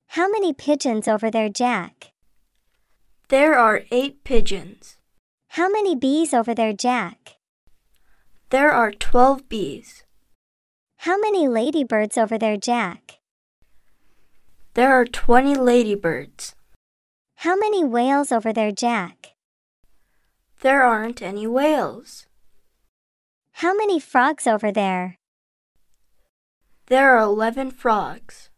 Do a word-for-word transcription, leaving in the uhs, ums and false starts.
How many pigeons over there, Jack? There are eight pigeons. How many bees over there, Jack? There are twelve bees. How many ladybirds over there, Jack? There are twenty ladybirds. How many whales over there, Jack? There aren't any whales. How many frogs over there? There are eleven frogs.